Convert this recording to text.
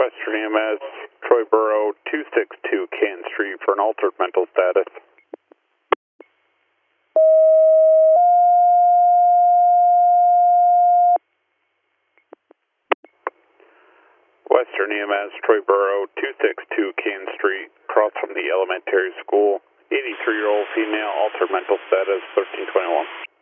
Western EMS, Troy Borough, 262 Canton Street for an altered mental status. Western EMS, Troy Borough, 262 Canton Street, across from the elementary school. 83-year-old female, altered mental status, 1321.